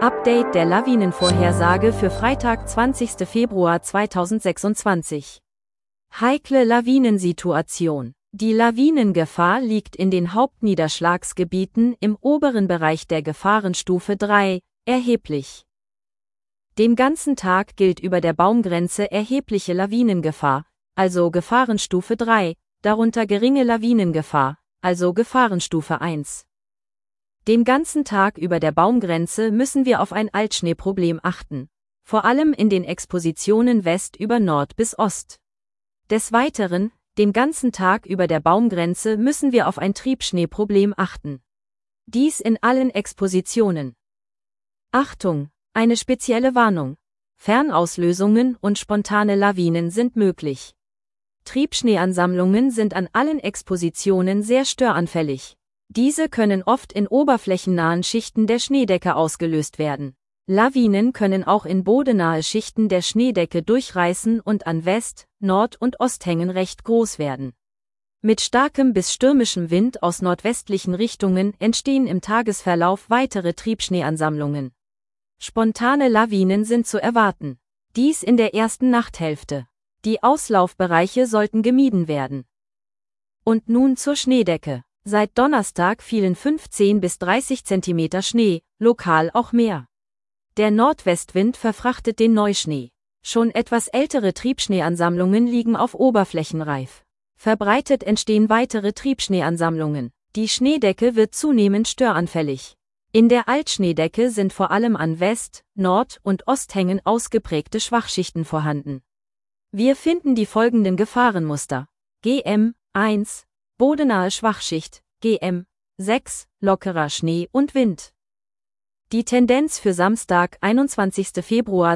Update der Lawinenvorhersage für Freitag, 20. Februar 2026. Heikle Lawinensituation. Die Lawinengefahr liegt in den Hauptniederschlagsgebieten im oberen Bereich der Gefahrenstufe 3, erheblich. Den ganzen Tag gilt über der Baumgrenze erhebliche Lawinengefahr, also Gefahrenstufe 3, darunter geringe Lawinengefahr, also Gefahrenstufe 1. Den ganzen Tag über der Baumgrenze müssen wir auf ein Altschneeproblem achten, vor allem in den Expositionen West über Nord bis Ost. Des Weiteren, den ganzen Tag über der Baumgrenze müssen wir auf ein Triebschneeproblem achten. Dies in allen Expositionen. Achtung, eine spezielle Warnung. Fernauslösungen und spontane Lawinen sind möglich. Triebschneeansammlungen sind an allen Expositionen sehr störanfällig. Diese können oft in oberflächennahen Schichten der Schneedecke ausgelöst werden. Lawinen können auch in bodennahe Schichten der Schneedecke durchreißen und an West-, Nord- und Osthängen recht groß werden. Mit starkem bis stürmischem Wind aus nordwestlichen Richtungen entstehen im Tagesverlauf weitere Triebschneeansammlungen. Spontane Lawinen sind zu erwarten. Dies in der ersten Nachthälfte. Die Auslaufbereiche sollten gemieden werden. Und nun zur Schneedecke. Seit Donnerstag fielen 15 bis 30 cm Schnee, lokal auch mehr. Der Nordwestwind verfrachtet den Neuschnee. Schon etwas ältere Triebschneeansammlungen liegen auf Oberflächenreif. Verbreitet entstehen weitere Triebschneeansammlungen. Die Schneedecke wird zunehmend störanfällig. In der Altschneedecke sind vor allem an West-, Nord- und Osthängen ausgeprägte Schwachschichten vorhanden. Wir finden die folgenden Gefahrenmuster. GM 1, bodennahe Schwachschicht, GM 6, lockerer Schnee und Wind. Die Tendenz für Samstag, 21. Februar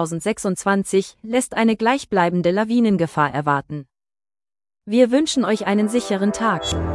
2026, lässt eine gleichbleibende Lawinengefahr erwarten. Wir wünschen euch einen sicheren Tag.